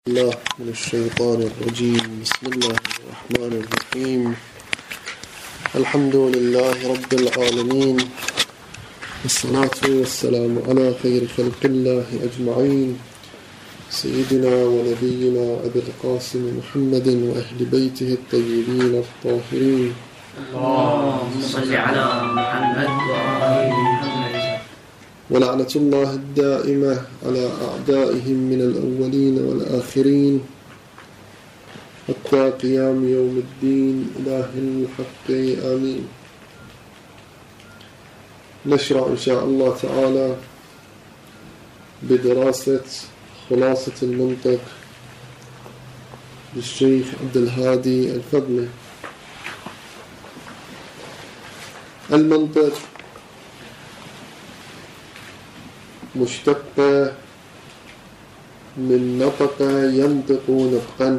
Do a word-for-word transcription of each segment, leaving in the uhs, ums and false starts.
الله من الشيطان الرجيم. بسم الله الرحمن الرحيم. الحمد لله رب العالمين، والصلاة والسلام على خير خلق الله أجمعين، سيدنا ونبينا أبي القاسم محمد وأهل بيته الطيبين الطاهرين. اللهم صل على محمد وآل محمد. ولعنة الله الدائمة على أعدائهم من الأولين والآخرين حتى قيام يوم الدين. إله الحق آمين. نشرع إن شاء الله تعالى بدراسة خلاصة المنطق للشيخ عبد الهادي الفضلي. المنطق مشتقة من نطق ينطق نطقا،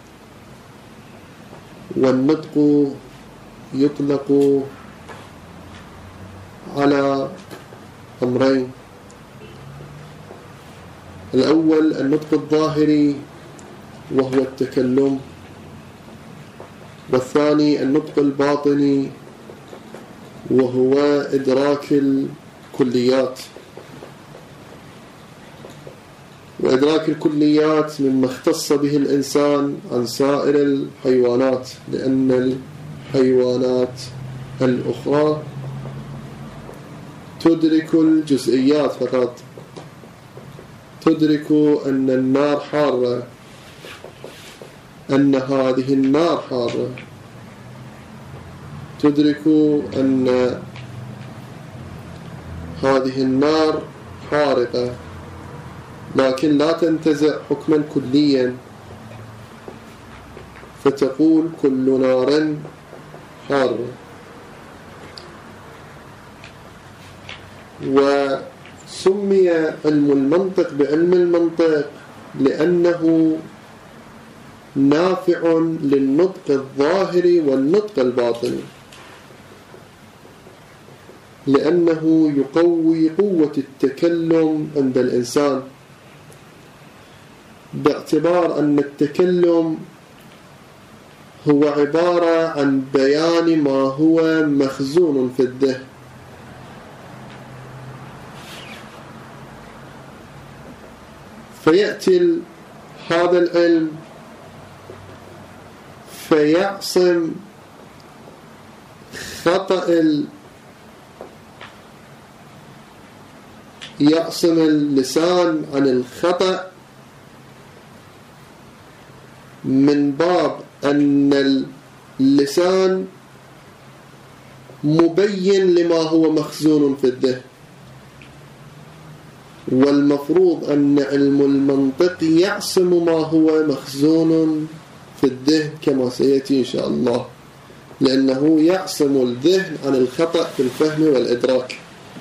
والنطق يطلق على أمرين: الأول النطق الظاهري وهو التكلم، والثاني النطق الباطني وهو إدراك الكليات. وإدراك الكليات مما اختص به الإنسان عن سائر الحيوانات، لأن الحيوانات الأخرى تدرك الجزئيات فقط، تدرك أن النار حارة، أن هذه النار حارة، تدرك أن هذه النار حارقة، لكن لا تنتزع حكما كليا فتقول كل نار حارة. وسمي علم المنطق بعلم المنطق لأنه نافع للنطق الظاهري والنطق الباطني، لأنه يقوي قوة التكلم عند الإنسان، باعتبار أن التكلم هو عبارة عن بيان ما هو مخزون في الذهن. فيأتي هذا العلم فيعصم خطأ ال... يعصم اللسان عن الخطأ، من باب أن اللسان مبين لما هو مخزون في الذهن، والمفروض أن علم المنطق يعصم ما هو مخزون في الذهن كما سيأتي إن شاء الله، لأنه يعصم الذهن عن الخطأ في الفهم والإدراك.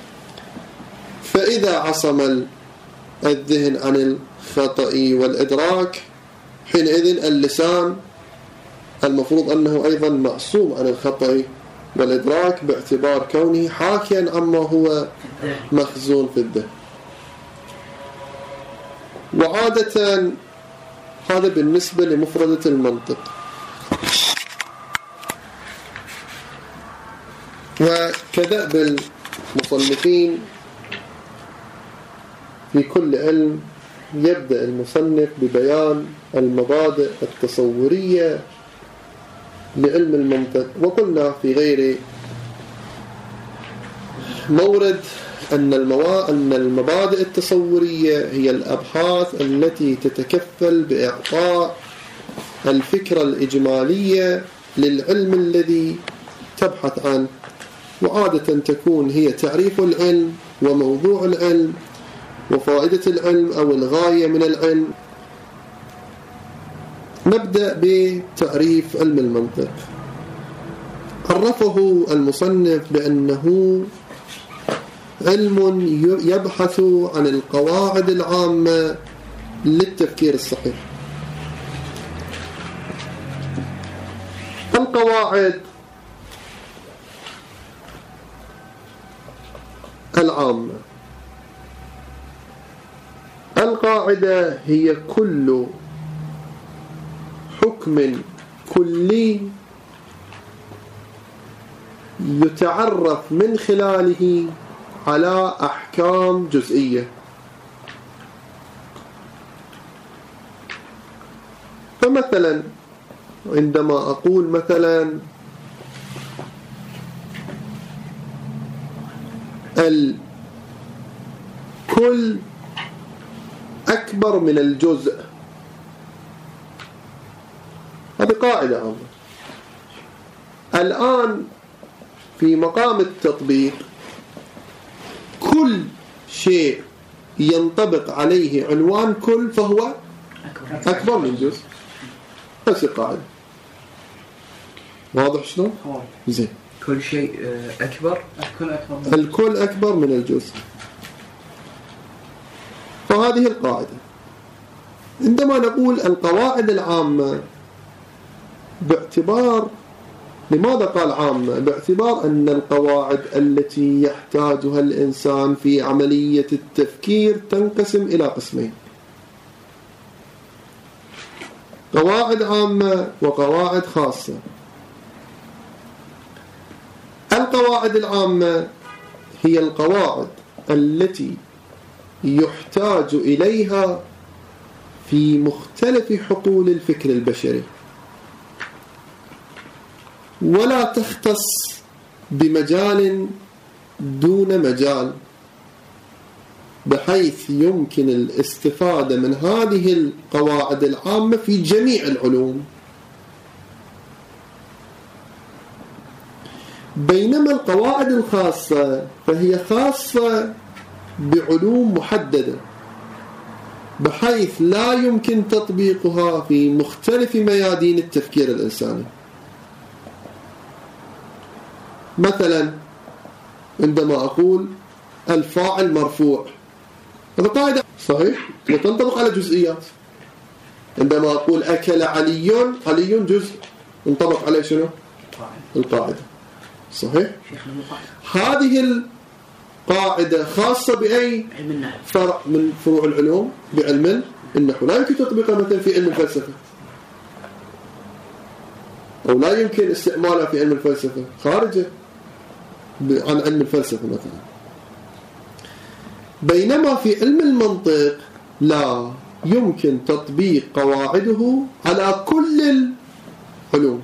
فإذا عصم الذهن عن الخطأ والإدراك، حينئذ اللسان المفروض أنه أيضا معصوم عن الخطأ والإدراك، باعتبار كونه حاكيا عما هو مخزون في الذهن. وعادة هذا بالنسبة لمفردة المنطق. وكدأب المصنفين في كل علم يبدأ المصنف ببيان المبادئ التصورية لعلم المنطق. وقلنا في غير مورد أن, الموا... أن المبادئ التصورية هي الأبحاث التي تتكفل بإعطاء الفكرة الإجمالية للعلم الذي تبحث عنه، وعادة تكون هي تعريف العلم وموضوع العلم وفائدة العلم أو الغاية من العلم. نبدأ بتعريف علم المنطق. عرفه المصنف بأنه علم يبحث عن القواعد العامة للتفكير الصحيح. القواعد العامة القاعدة هي كل حكم كلي يتعرف من خلاله على أحكام جزئية. فمثلا عندما أقول مثلا الكل أكبر من الجزء، هذه قاعدة عامة. الآن في مقام التطبيق كل شيء ينطبق عليه عنوان كل فهو أكبر من جزء، بس القاعدة. واضح شلون؟ زين. كل شيء أكبر الكل أكبر من الجزء، فهذه القاعدة. عندما نقول القواعد العامة، باعتبار لماذا قال عامة؟ باعتبار أن القواعد التي يحتاجها الإنسان في عملية التفكير تنقسم إلى قسمين: قواعد عامة وقواعد خاصة. القواعد العامة هي القواعد التي يحتاج إليها في مختلف حقول الفكر البشري، ولا تختص بمجال دون مجال، بحيث يمكن الاستفادة من هذه القواعد العامة في جميع العلوم. بينما القواعد الخاصة فهي خاصة بعلوم محددة، بحيث لا يمكن تطبيقها في مختلف ميادين التفكير الإنساني. مثلا عندما أقول الفاعل مرفوع، هذا قاعدة صحيح وتنطبق على جزئيات. عندما أقول أكل علي، علي جزء ينطبق عليه شنو؟ القاعدة. صحيح؟ هذه القاعدة خاصة بأي فرع من فروع العلوم؟ بعلم النحو. لا يمكن تطبيقها مثلا في علم الفلسفة، أو لا يمكن استعمالها في علم الفلسفة، خارجة عن علم الفلسفة مثلا. بينما في علم المنطق لا يمكن تطبيق قواعده على كل العلوم.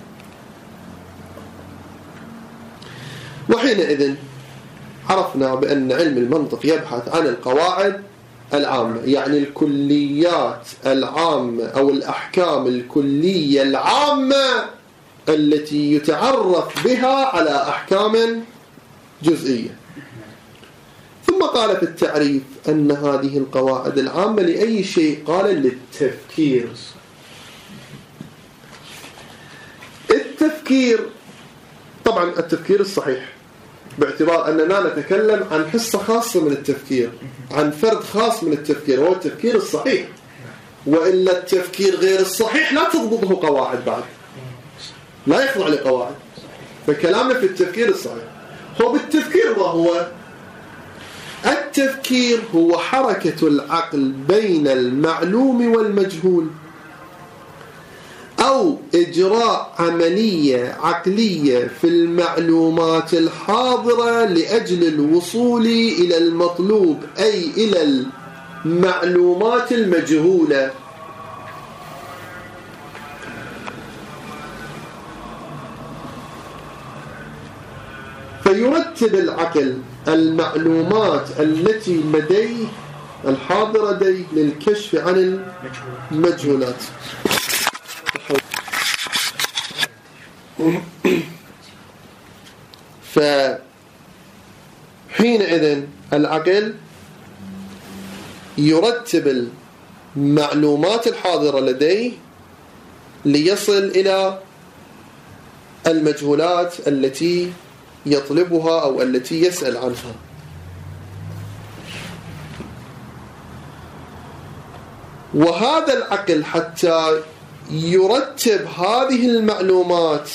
وحينئذ عرفنا بأن علم المنطق يبحث عن القواعد العامة، يعني الكليات العامة أو الأحكام الكلية العامة التي يتعرف بها على أحكام جزئية. ثم قال في التعريف أن هذه القواعد العامة لأي شيء؟ قال للتفكير. التفكير طبعا التفكير الصحيح، باعتبار أننا نتكلم عن حصة خاصة من التفكير، عن فرد خاص من التفكير، هو التفكير الصحيح. وإلا التفكير غير الصحيح لا تضبطه قواعد، بعد لا يخضع لقواعد. فكلامنا في التفكير الصحيح. هو بالتفكير ما هو؟ التفكير هو حركة العقل بين المعلوم والمجهول، أو إجراء عملية عقلية في المعلومات الحاضرة لأجل الوصول إلى المطلوب، أي إلى المعلومات المجهولة. فيرتب العقل المعلومات التي لديه الحاضرة لديه للكشف عن المجهولات. فحينئذ العقل يرتب المعلومات الحاضرة لديه ليصل إلى المجهولات التي يطلبها أو التي يسأل عنها. وهذا العقل حتى يرتب هذه المعلومات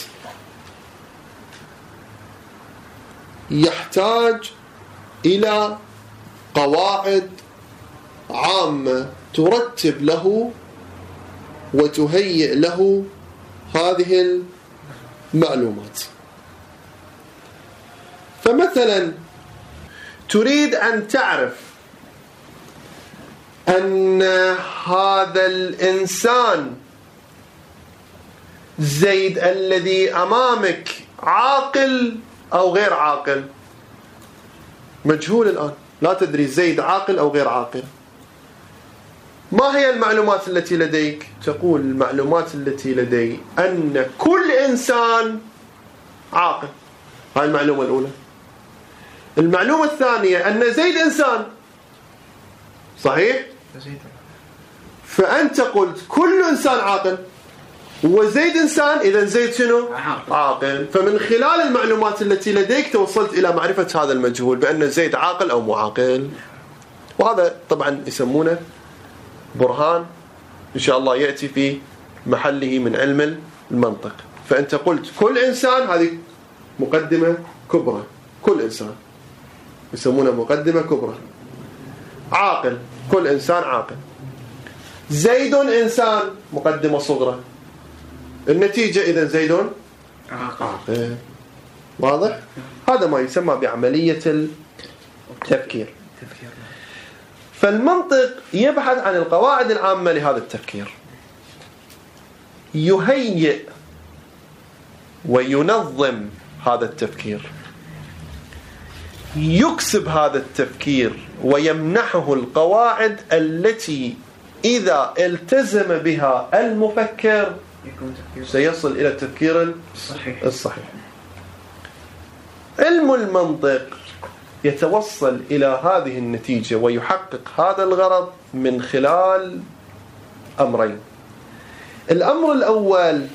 يحتاج إلى قواعد عامة ترتب له وتهيئ له هذه المعلومات. فمثلا تريد أن تعرف أن هذا الإنسان زيد الذي أمامك عاقل أو غير عاقل، مجهول الآن، لا تدري زيد عاقل أو غير عاقل. ما هي المعلومات التي لديك؟ تقول المعلومات التي لدي أن كل إنسان عاقل. هاي المعلومة الأولى. المعلومة الثانية أن زيد إنسان، صحيح؟ فأنت قلت كل إنسان عاقل وزيد إنسان، إذا زيد شنو؟ عاقل. فمن خلال المعلومات التي لديك توصلت إلى معرفة هذا المجهول بأن زيد عاقل أو مو عاقل. وهذا طبعا يسمونه برهان إن شاء الله يأتي في محله من علم المنطق. فأنت قلت كل إنسان، هذه مقدمة كبرى، كل إنسان يسمونه مقدمة كبرى. عاقل، كل إنسان عاقل. زيد إنسان، مقدمة صغرى. النتيجة إذا زيد عاقل. واضح؟ هذا ما يسمى بعملية التفكير. فالمنطق يبحث عن القواعد العامة لهذا التفكير، يهيئ وينظم هذا التفكير، يكسب هذا التفكير ويمنحه القواعد التي إذا التزم بها المفكر سيصل إلى التفكير الصحيح. علم المنطق يتوصل إلى هذه النتيجة ويحقق هذا الغرض من خلال أمرين. الأمر الأول،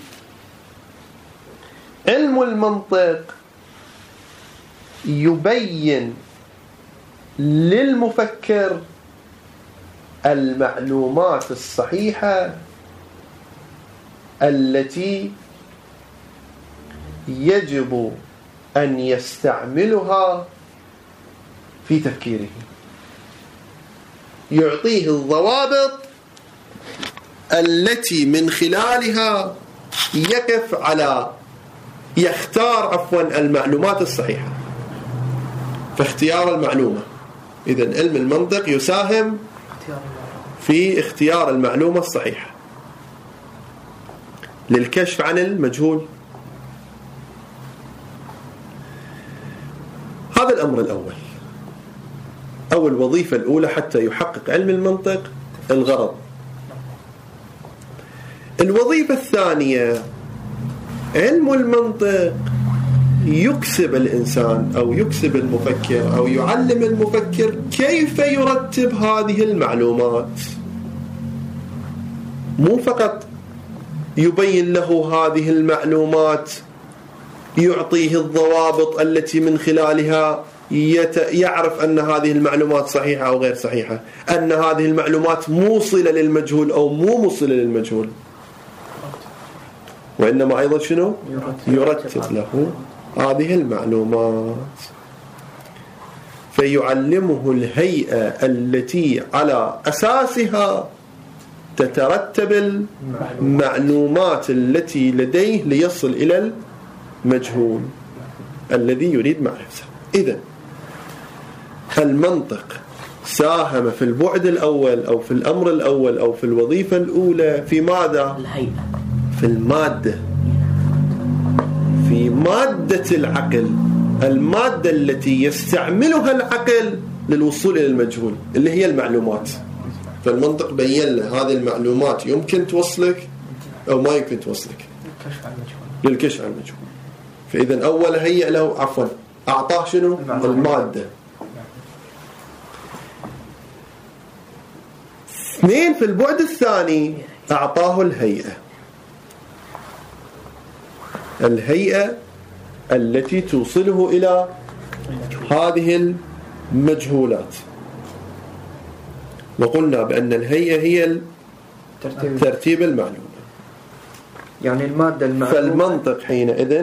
علم المنطق يبين للمفكر المعلومات الصحيحة التي يجب أن يستعملها في تفكيره، يعطيه الضوابط التي من خلالها يقف على يختار عفوا المعلومات الصحيحة. فاختيار المعلومة، إذن علم المنطق يساهم في اختيار المعلومة الصحيحة للكشف عن المجهول. هذا الأمر الأول أو الوظيفة الأولى حتى يحقق علم المنطق الغرض. الوظيفة الثانية، علم المنطق يكسب الإنسان أو يكسب المفكر أو يعلم المفكر كيف يرتب هذه المعلومات. مو فقط يبين له هذه المعلومات، يعطيه الضوابط التي من خلالها يعرف أن هذه المعلومات صحيحة أو غير صحيحة، أن هذه المعلومات موصلة للمجهول أو مو موصلة للمجهول، وإنما أيضا شنو؟ يرتب له هذه المعلومات. فيعلمه الهيئة التي على أساسها تترتب المعلومات التي لديه ليصل إلى المجهول الذي يريد معرفته. إذن المنطق ساهم في البعد الأول أو في الأمر الأول أو في الوظيفة الأولى في ماذا؟ الهيئة، في المادة، في مادة العقل، المادة التي يستعملها العقل للوصول إلى المجهول اللي هي المعلومات. فالمنطق بين له هذه المعلومات يمكن توصلك أو ما يمكن توصلك للكشف عن المجهول. فإذا أول هيئ له عفوا أعطاه شنو؟ المادة. اثنين، في البعد الثاني أعطاه الهيئة، الهيئة التي توصله إلى هذه المجهولات. وقلنا بأن الهيئة هي ترتيب المعلومة، يعني المادة المعلومة. فالمنطق حينئذ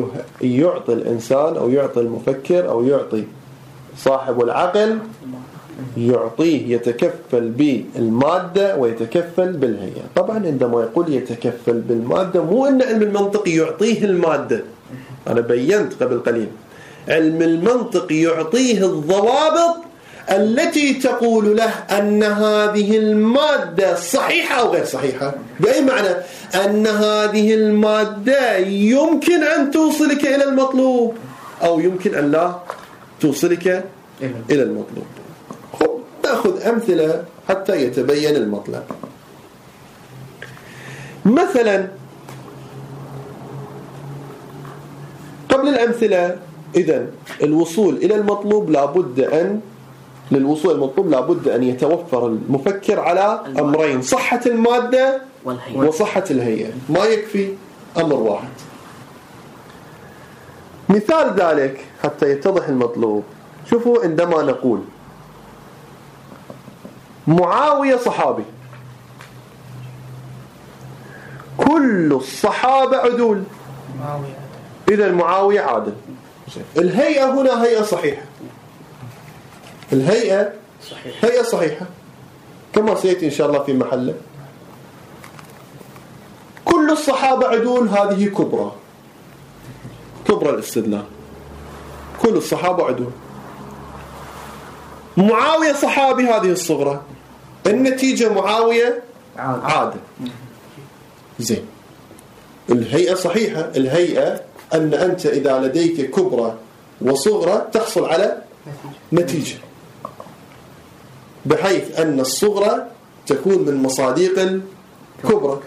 يعطي الإنسان أو يعطي المفكر أو يعطي صاحب العقل يعطيه يتكفل بالمادة ويتكفل بالهيئة. طبعا عندما يقول يتكفل بالمادة مو أن علم المنطق يعطيه المادة، أنا بينت قبل قليل علم المنطق يعطيه الضوابط التي تقول له أن هذه المادة صحيحة أو غير صحيحة. بأي معنى؟ أن هذه المادة يمكن أن توصلك إلى المطلوب أو يمكن أن لا توصلك إلى المطلوب. نأخذ أمثلة حتى يتبين المطلب. مثلا قبل الأمثلة، إذن الوصول إلى المطلوب لابد أن للوصول المطلوب لابد أن يتوفر المفكر على أمرين: صحة المادة وصحة الهيئة. ما يكفي أمر واحد. مثال ذلك حتى يتضح المطلوب، شوفوا عندما نقول معاوية صحابي، كل الصحابة عدول، إذا معاوية عادل. الهيئة هنا هيئة صحيحة، الهيئة صحيح. هيئة صحيحة كما سيأتي إن شاء الله في محله. كل الصحابة عدول، هذه كبرى كبرى الاستدلال، كل الصحابة عدول. معاوية صحابي، هذه الصغرى، النتيجة معاوية عادل. زين، الهيئة صحيحة. الهيئة أن أنت إذا لديك كبرى وصغرى تحصل على نتيجة، بحيث أن الصغرى تكون من مصاديق الكبرى.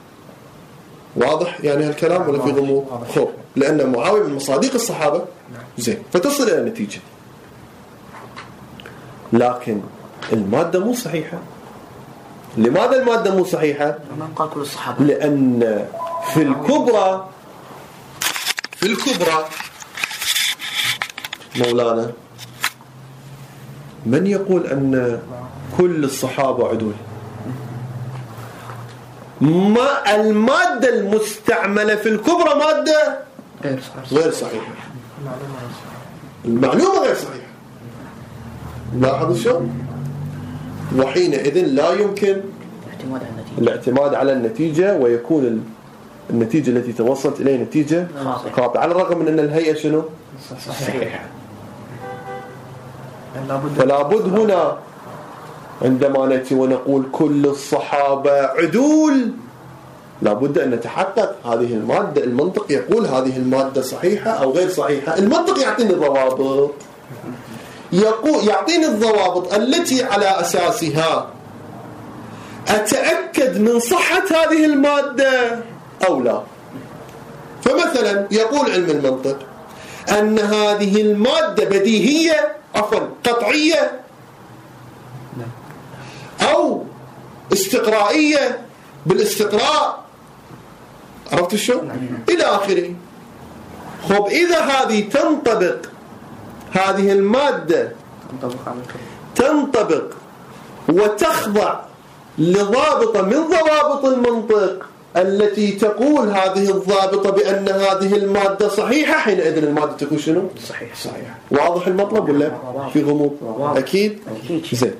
واضح يعني هالكلام ولا في غموض؟ خب، لأن معاوية من مصاديق الصحابة. زين، فتصل إلى النتيجة. لكن المادة مو صحيحة. لماذا المادة مو صحيحة؟ لأن في الكبرى في الكبرى مولانا من يقول أن كل الصحابة عدول؟ ما المادة المستعملة في الكبرى مادة غير صحيحة، المعلومة غير صحيحة. لاحظوا شو؟ وحينئذ لا يمكن الاعتماد على النتيجة، ويكون النتيجة التي توصلت إليه نتيجة خاطئة، على الرغم من أن الهيئة شنو؟ صحيحة. فلا بد هنا عندما نأتي ونقول كل الصحابة عدول، لا بد أن نتحقق هذه المادة. المنطق يقول هذه المادة صحيحة أو غير صحيحة. المنطق يعطيني الضوابط، يقول يعطيني الضوابط التي على أساسها أتأكد من صحة هذه المادة أو لا. فمثلا يقول علم المنطق أن هذه المادة بديهية، عفوا قطعية، أو استقرائية بالاستقراء، عرفت شو؟ إلى آخره. خب، إذا هذه تنطبق، هذه المادة تنطبق وتخضع لضابطة من ضوابط المنطق التي تقول هذه الضابطة بأن هذه المادة صحيحة، حينئذ المادة تكون شنو؟ صحيح. صحيح. واضح المطلب ولا في غموض؟ أكيد. زين،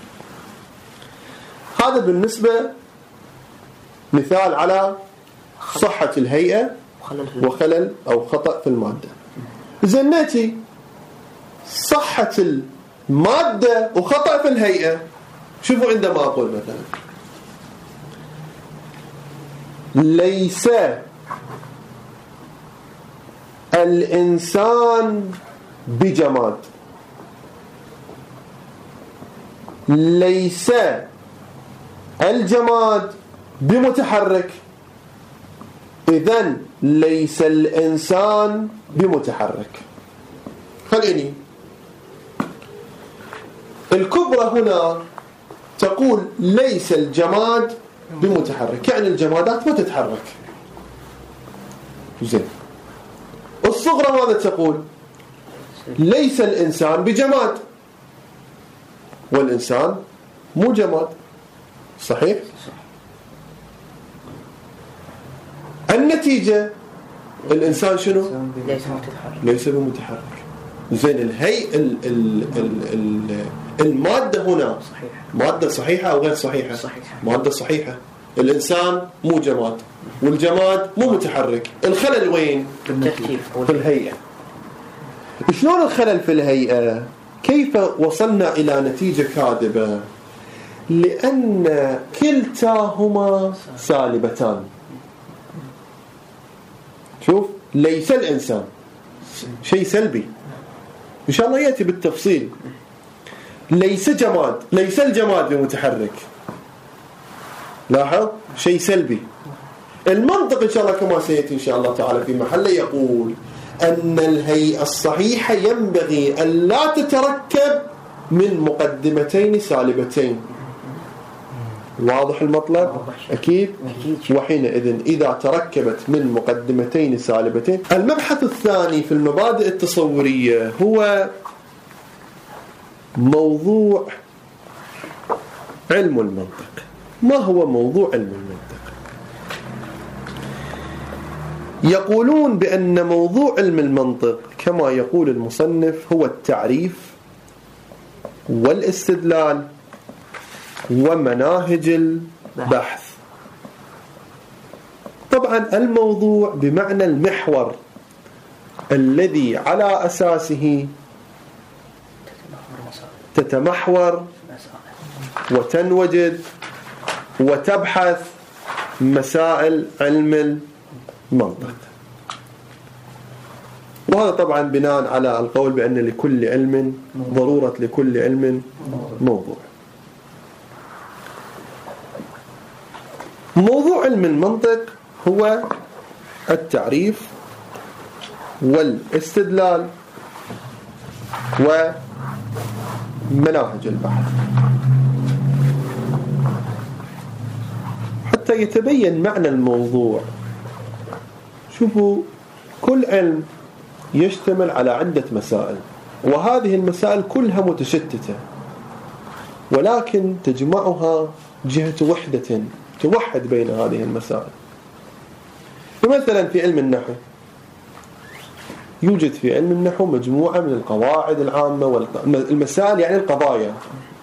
هذا بالنسبة مثال على صحة الهيئة وخلل أو خطأ في المادة. زين، نأتي صحة المادة وخطأ في الهيئة. شوفوا عندما أقول مثلا ليس الإنسان بجماد، ليس الجماد بمتحرك، إذن ليس الإنسان بمتحرك. خليني الكبرى هنا تقول ليس الجماد بمتحرك، يعني الجمادات ما تتحرك. زين، الصغرى ماذا تقول؟ ليس الإنسان بجماد، والإنسان مو جماد. صحيح؟ النتيجة الإنسان شنو؟ ليس بمتحرك. زين، الهي ال ال ال ال المادة هنا صحيح. مادة صحيحة أو غير صحيحة؟ صحيحة. مادة صحيحة. الإنسان مو جماد، والجماد مو متحرك. الخلل وين؟ الترتيب في الهيئة. شلون الخلل في الهيئة؟ كيف وصلنا إلى نتيجة كاذبة؟ لأن كلتاهما سالبتان. شوف، ليس الإنسان شيء سلبي، إن شاء الله يأتي بالتفصيل. ليس جماد، ليس الجماد بمتحرك، لاحظ، شيء سلبي. المنطق إن شاء الله كما سيأتي إن شاء الله تعالى في محله يقول أن الهيئة الصحيحة ينبغي أن لا تتركب من مقدمتين سالبتين. واضح المطلب؟ أكيد. وحينئذ إذا تركبت من مقدمتين سالبتين. المبحث الثاني في المبادئ التصورية هو موضوع علم المنطق. ما هو موضوع علم المنطق؟ يقولون بأن موضوع علم المنطق كما يقول المصنف هو التعريف والاستدلال ومناهج البحث. طبعا الموضوع بمعنى المحور الذي على أساسه تتمحور وتنوجد وتبحث مسائل علم المنطق. وهذا طبعا بناء على القول بأن لكل علم ضرورة لكل علم موضوع. موضوع علم المنطق هو التعريف والاستدلال ومناهج البحث. حتى يتبين معنى الموضوع، شوفوا، كل علم يشتمل على عدة مسائل، وهذه المسائل كلها متشتتة، ولكن تجمعها جهة وحدة توحد بين هذه المسائل. فمثلا في علم النحو يوجد في علم النحو مجموعة من القواعد العامة والمسائل، يعني القضايا.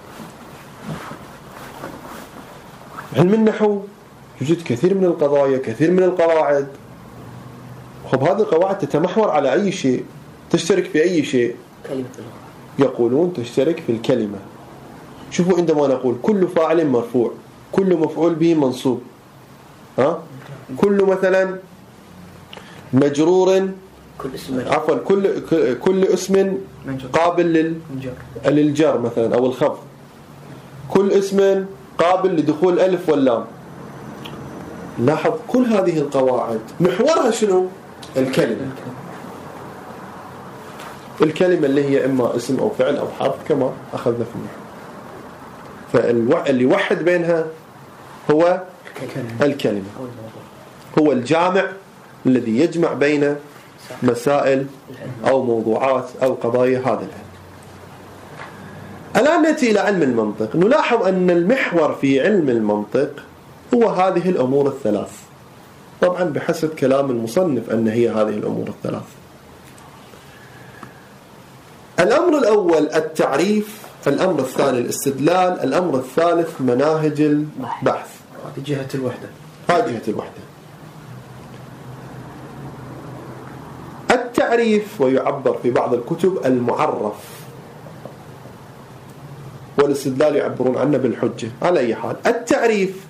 علم النحو يوجد كثير من القضايا، كثير من القواعد. خب هذه القواعد تتمحور على أي شيء؟ تشترك في أي شيء؟ يقولون تشترك في الكلمة. شوفوا، عندما نقول كل فاعل مرفوع، كل مفعول به منصوب، ها؟ كل مثلا مجرور، كل اسم عفوا كل كل اسم قابل لل للجر مثلا أو الخفض، كل اسم قابل لدخول الألف واللام. لاحظ، كل هذه القواعد محورها شنو؟ الكلمة. الكلمة اللي هي إما اسم أو فعل أو حرف كما أخذنا في النحو. فاللي يوحد بينها هو الكلمة، هو الجامع الذي يجمع بين مسائل أو موضوعات أو قضايا هذا العلم. الآن نأتي إلى علم المنطق. نلاحظ أن المحور في علم المنطق هو هذه الأمور الثلاث، طبعا بحسب كلام المصنف أن هي هذه الأمور الثلاث. الأمر الأول التعريف، الأمر الثاني الاستدلال، الأمر الثالث مناهج البحث. هذه جهة الوحدة. هذه جهة الوحدة. التعريف ويعبر في بعض الكتب المعرف، والاستدلال يعبرون عنه بالحجة. على أي حال، التعريف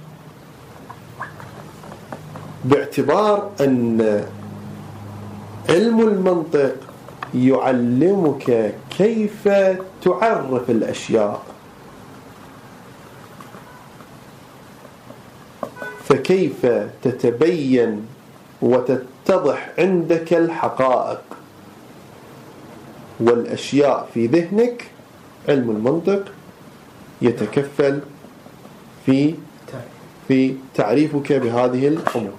باعتبار أن علم المنطق يعلمك كيف تعرف الأشياء، فكيف تتبين وتتضح عندك الحقائق والأشياء في ذهنك. علم المنطق يتكفل في في تعريفك بهذه الأمور.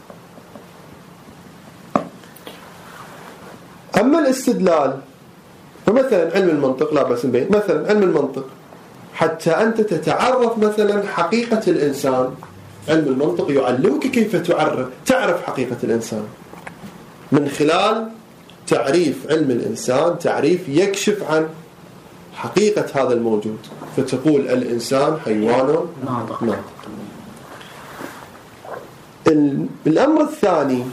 أما الاستدلال فمثلا علم المنطق لا بأس به، مثلا علم المنطق حتى أنت تتعرف مثلا حقيقة الإنسان، علم المنطق يعلمك كيف تعرف تعرف حقيقة الإنسان من خلال تعريف علم الإنسان، تعريف يكشف عن حقيقة هذا الموجود، فتقول الإنسان حيوان ناطق. ناطق. الأمر الثاني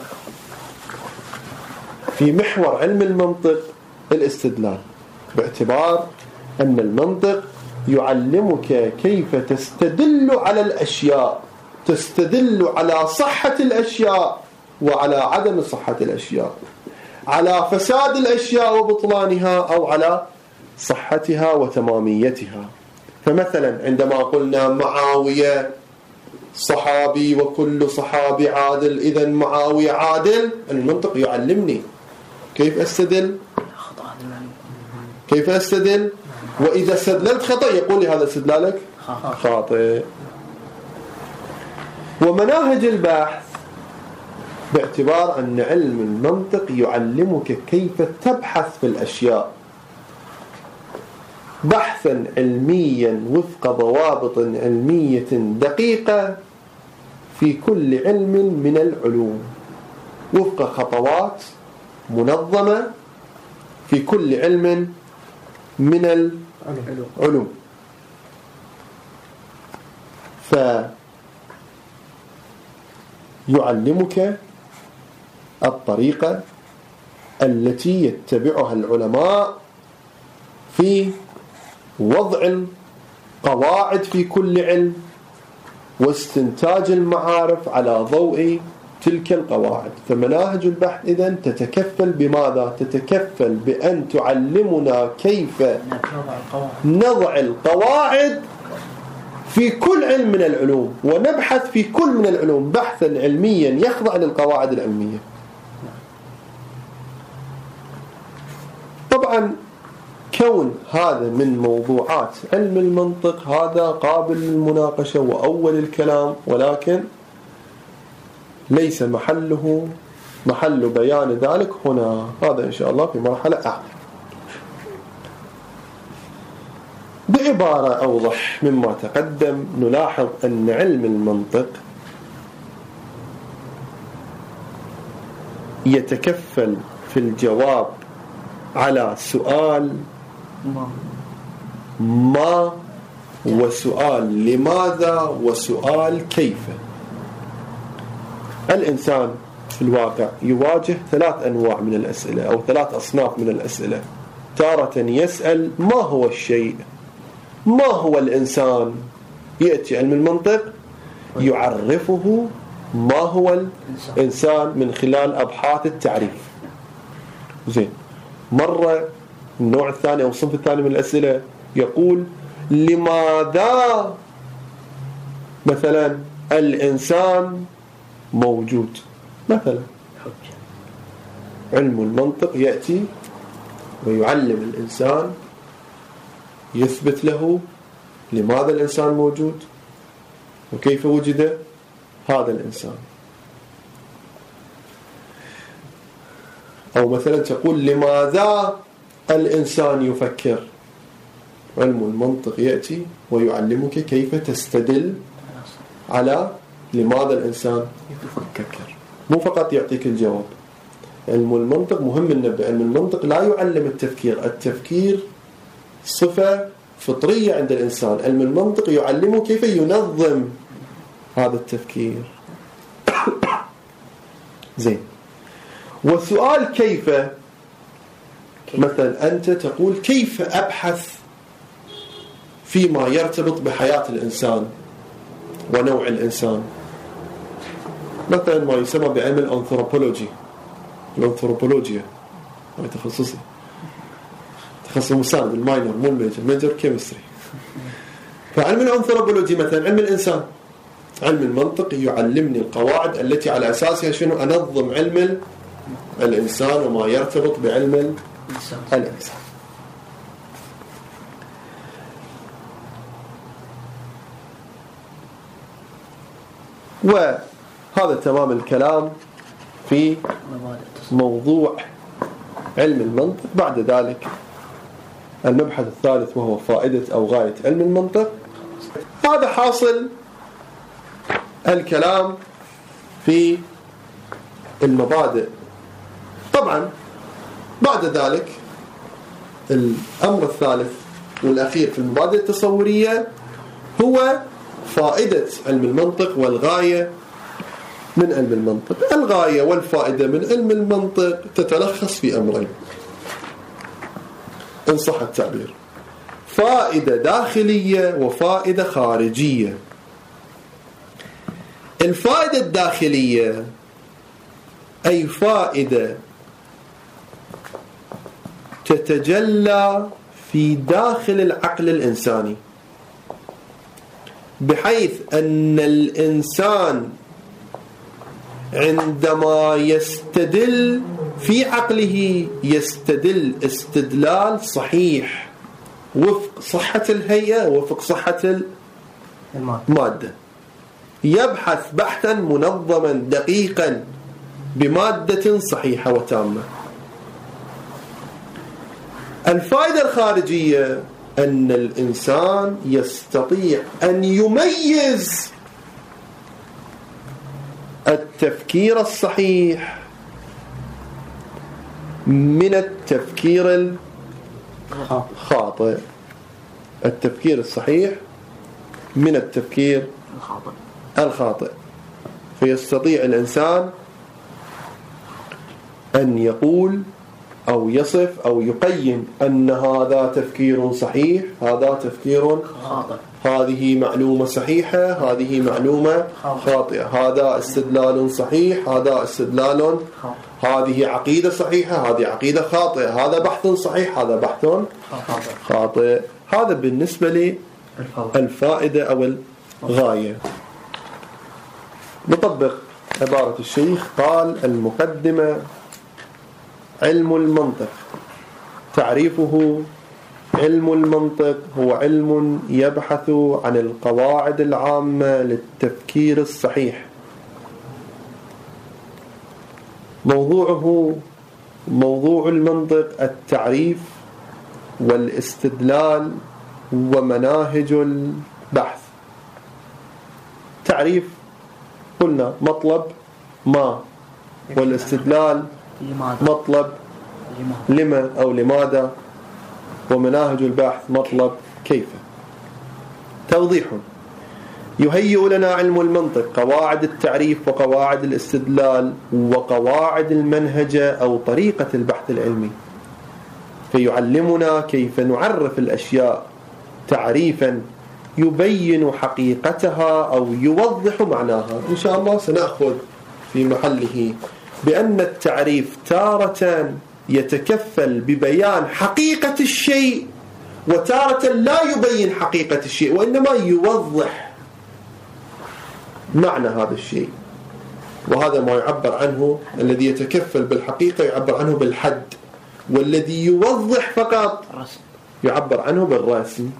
في محور علم المنطق الاستدلال، باعتبار أن المنطق يعلمك كيف تستدل على الأشياء، تستدل على صحة الأشياء وعلى عدم صحة الأشياء، على فساد الأشياء وبطلانها أو على صحتها وتماميتها. فمثلا عندما قلنا معاوية صحابي وكل صحابي عادل، إذن معاوية عادل، المنطق يعلمني كيف أستدل، كيف أستدل، وإذا استدللت خطأ يقول لي هذا استدلالك خاطئ. ومناهج البحث باعتبار أن علم المنطق يعلمك كيف تبحث في الأشياء بحثا علميا وفق ضوابط علمية دقيقة في كل علم من العلوم، وفق خطوات منظمة في كل علم من العلوم. فيعلمك الطريقة التي يتبعها العلماء في وضع القواعد في كل علم واستنتاج المعارف على ضوء تلك القواعد. فمناهج البحث إذن تتكفل بماذا؟ تتكفل بأن تعلمنا كيف نضع القواعد في كل علم من العلوم، ونبحث في كل من العلوم بحثا علميا يخضع للقواعد العلمية. طبعا كون هذا من موضوعات علم المنطق هذا قابل للمناقشة وأول الكلام، ولكن ليس محله محل بيان ذلك هنا، هذا إن شاء الله في مرحلة أعلى. بعبارة أوضح مما تقدم نلاحظ أن علم المنطق يتكفل في الجواب على سؤال ما وسؤال لماذا وسؤال كيف. الإنسان في الواقع يواجه ثلاث أنواع من الأسئلة أو ثلاث أصناف من الأسئلة. تارة يسأل ما هو الشيء، ما هو الإنسان، يأتي علم المنطق يعرفه ما هو الإنسان من خلال أبحاث التعريف. زين. مرة النوع الثاني أو الصنف الثاني من الأسئلة يقول لماذا مثلا الإنسان موجود مثلا. علم المنطق يأتي ويعلم الإنسان، يثبت له لماذا الإنسان موجود وكيف وجد هذا الإنسان. أو مثلا تقول لماذا الإنسان يفكر، علم المنطق يأتي ويعلمك كيف تستدل على لماذا الإنسان يفكر، مو فقط يعطيك الجواب. علم المنطق مهم ننبه، علم المنطق لا يعلم التفكير، التفكير صفة فطرية عند الإنسان، علم المنطق يعلمه كيف ينظم هذا التفكير. زين. والسؤال كيف، مثلا أنت تقول كيف أبحث فيما يرتبط بحياة الإنسان ونوع الإنسان، مثلا ما يسمى بعلم الأنثروبولوجي، الأنثروبولوجيا هذا تخصصي، تخصص مساند الماينر مو الميجر، ميجر كيمستري. فعلم الأنثروبولوجي مثلا علم الإنسان، علم المنطق يعلمني القواعد التي على أساسها شنو أنظم علم الإنسان وما يرتبط بعلم الإنسان. وهذا تمام الكلام في موضوع علم المنطق. بعد ذلك المبحث الثالث وهو فائدة أو غاية علم المنطق. هذا حاصل الكلام في المبادئ. طبعا بعد ذلك الأمر الثالث والأخير في المبادئ التصورية هو فائدة علم المنطق والغاية من علم المنطق. الغاية والفائدة من علم المنطق تتلخص في أمرين إن صح التعبير: فائدة داخلية وفائدة خارجية. الفائدة الداخلية أي فائدة تتجلى في داخل العقل الإنساني، بحيث أن الإنسان عندما يستدل في عقله يستدل استدلال صحيح وفق صحة الهيئة وفق صحة المادة، يبحث بحثا منظما دقيقا بمادة صحيحة وتامة. الفائدة الخارجية أن الإنسان يستطيع أن يميز التفكير الصحيح من التفكير الخاطئ، التفكير الصحيح من التفكير الخاطئ. فيستطيع الإنسان أن يقول أو يصف أو يقيم أن هذا تفكير صحيح، هذا تفكير خاطئ، هذه معلومة صحيحة، هذه معلومة خاطئة، هذا استدلال صحيح، هذا استدلال خاطئ، هذه عقيدة صحيحة، هذه عقيدة خاطئة، هذا بحث صحيح، هذا بحث خاطئ. هذا بالنسبة للفائدة أو الغاية. نطبق عبارة الشيخ. قال: المقدمة: علم المنطق تعريفه: علم المنطق هو علم يبحث عن القواعد العامة للتفكير الصحيح. موضوعه موضوع المنطق التعريف والاستدلال ومناهج البحث. تعريف قلنا مطلب ما، والاستدلال مطلب لما أو لماذا، ومناهج البحث مطلب كيف. توضيح: يهيئ لنا علم المنطق قواعد التعريف وقواعد الاستدلال وقواعد المنهجة أو طريقة البحث العلمي، فيعلمنا كيف نعرف الأشياء تعريفا يبين حقيقتها أو يوضح معناها. إن شاء الله سنأخذ في محله بأن التعريف تارة يتكفل ببيان حقيقة الشيء، وتارة لا يبين حقيقة الشيء وإنما يوضح معنى هذا الشيء. وهذا ما يعبر عنه، الذي يتكفل بالحقيقة يعبر عنه بالحد، والذي يوضح فقط يعبر عنه بالرسم.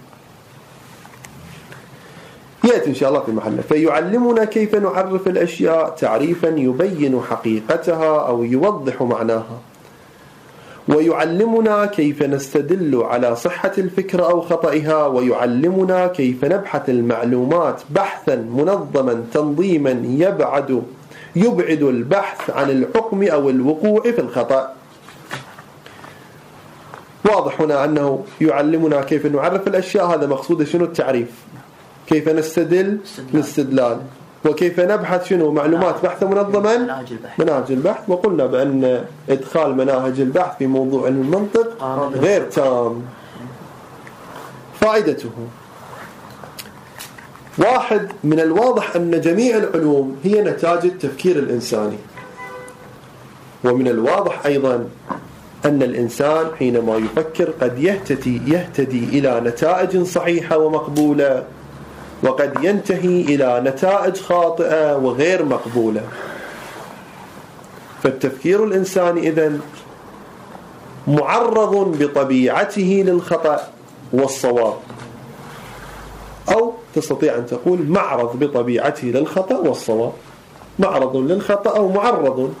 يأتي إن شاء الله في محله. فيعلمنا كيف نعرف الأشياء تعريفا يبين حقيقتها أو يوضح معناها، ويعلمنا كيف نستدل على صحة الفكرة أو خطئها، ويعلمنا كيف نبحث المعلومات بحثا منظما تنظيما يبعد يبعد البحث عن الحكم أو الوقوع في الخطأ. واضح هنا أنه يعلمنا كيف نعرف الأشياء، هذا مقصود شنو؟ التعريف. كيف نستدل؟ الاستدلال. وكيف نبحث شنو؟ معلومات بحث منظما مناهج البحث. وقلنا بأن إدخال مناهج البحث في موضوع علم المنطق غير تام. فائدته: واحد، من الواضح أن جميع العلوم هي نتاج التفكير الإنساني، ومن الواضح أيضا أن الإنسان حينما يفكر قد يهتدي يهتدي إلى نتائج صحيحة ومقبولة، وقد ينتهي إلى نتائج خاطئة وغير مقبولة. فالتفكير الإنساني إذن معرض بطبيعته للخطأ والصواب، أو تستطيع أن تقول معرض بطبيعته للخطأ والصواب، معرض للخطأ أو معرض.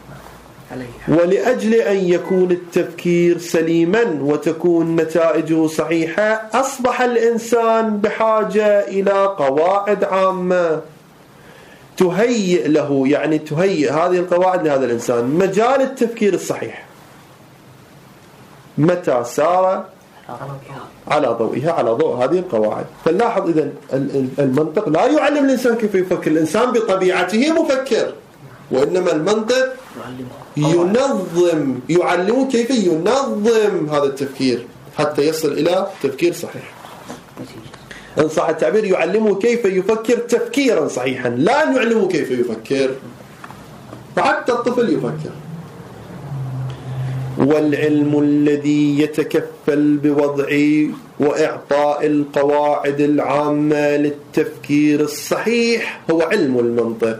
ولأجل أن يكون التفكير سليما وتكون نتائجه صحيحة، أصبح الإنسان بحاجة إلى قواعد عامة تهيئ له، يعني تهيئ هذه القواعد لهذا الإنسان مجال التفكير الصحيح. متى سار على ضوئها على ضوء هذه القواعد. فنلاحظ إذن المنطق لا يعلم الإنسان كيف يفكر. الإنسان بطبيعته مفكر، وإنما المنطق ينظم، يعلمه كيف ينظم هذا التفكير حتى يصل إلى تفكير صحيح. إن صح التعبير يعلمه كيف يفكر تفكيرا صحيحا، لا يعلمه كيف يفكر. فحتى الطفل يفكر. والعلم الذي يتكفل بوضع وإعطاء القواعد العامة للتفكير الصحيح هو علم المنطق.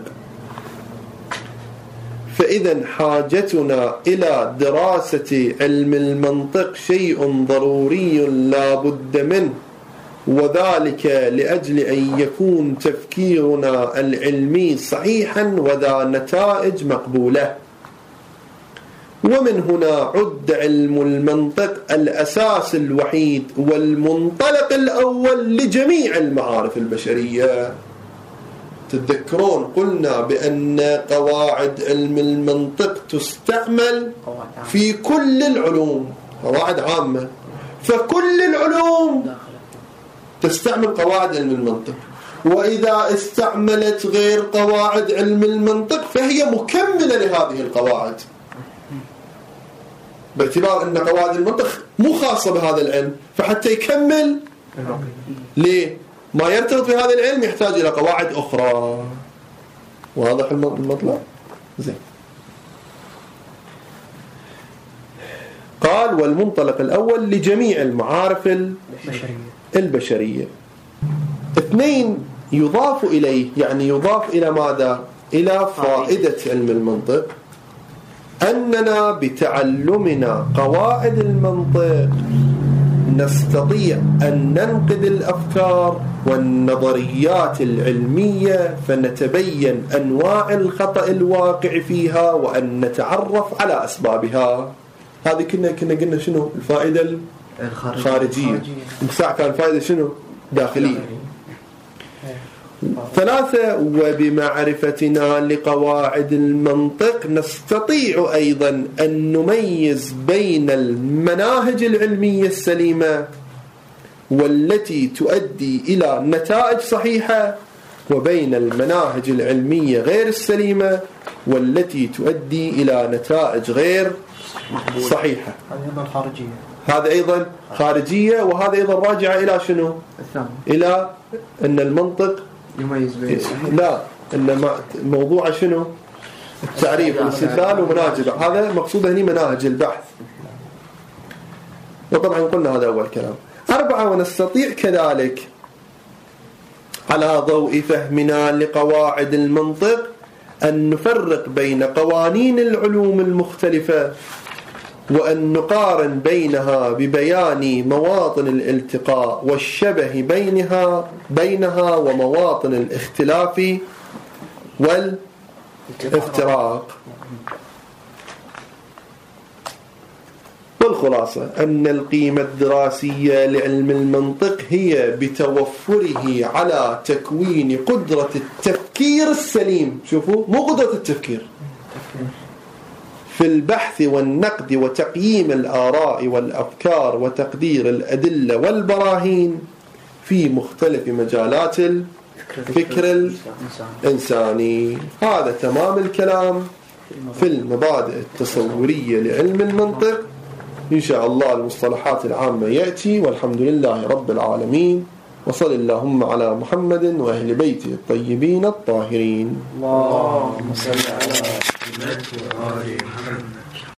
فإذا حاجتنا إلى دراسة علم المنطق شيء ضروري لا بد منه، وذلك لأجل أن يكون تفكيرنا العلمي صحيحا وذا نتائج مقبولة. ومن هنا عد علم المنطق الأساس الوحيد والمنطلق الأول لجميع المعارف البشرية. تتذكرون قلنا بأن قواعد علم المنطق تستعمل في كل العلوم، قواعد عامة، فكل العلوم تستعمل قواعد علم المنطق. وإذا استعملت غير قواعد علم المنطق فهي مكملة لهذه القواعد، باعتبار أن قواعد المنطق مو خاصة بهذا العلم، فحتى يكمل ليه ما يرتبط بهذا العلم يحتاج إلى قواعد أخرى. واضح المطلب؟ زين. قال والمنطلق الأول لجميع المعارف البشرية. البشرية. اثنين يضاف إليه، يعني يضاف إلى ماذا؟ إلى فائدة علم المنطق، أننا بتعلمنا قواعد المنطق نستطيع أن ننقد الأفكار والنظريات العلمية فنتبين أنواع الخطأ الواقع فيها وأن نتعرف على أسبابها. هذه كنا كنا قلنا شنو الفائدة الخارجية، مساع كان فائدة شنو داخلية. ثلاثة وبمعرفتنا لقواعد المنطق نستطيع أيضا أن نميز بين المناهج العلمية السليمة والتي تؤدي إلى نتائج صحيحة، وبين المناهج العلمية غير السليمة والتي تؤدي إلى نتائج غير صحيحة. هذا خارجية، هذا أيضا خارجية، وهذا أيضا راجع إلى شنو؟ الثاني، إلى أن المنطق يميز بين لا إن موضوع شنو؟ التعريف والاستدلال ومناهج. هذا مقصود هنا مناهج البحث، وطبعا قلنا هذا أول كلام. أربعة ونستطيع كذلك على ضوء فهمنا لقواعد المنطق أن نفرق بين قوانين العلوم المختلفة وأن نقارن بينها ببيان مواطن الالتقاء والشبه بينها بينها ومواطن الاختلاف والافتراق. والخلاصة أن القيمة الدراسية لعلم المنطق هي بتوفره على تكوين قدرة التفكير السليم. شوفوا، مو قدرة التفكير في البحث والنقد وتقييم الآراء والأفكار وتقدير الأدلة والبراهين في مختلف مجالات الفكر الإنساني. هذا تمام الكلام في المبادئ التصورية لعلم المنطق. إن شاء الله المصطلحات العامة يأتي، والحمد لله رب العالمين، وصل اللهم على محمد وأهل بيته الطيبين الطاهرين. اللهم صل على محمد وآل محمد.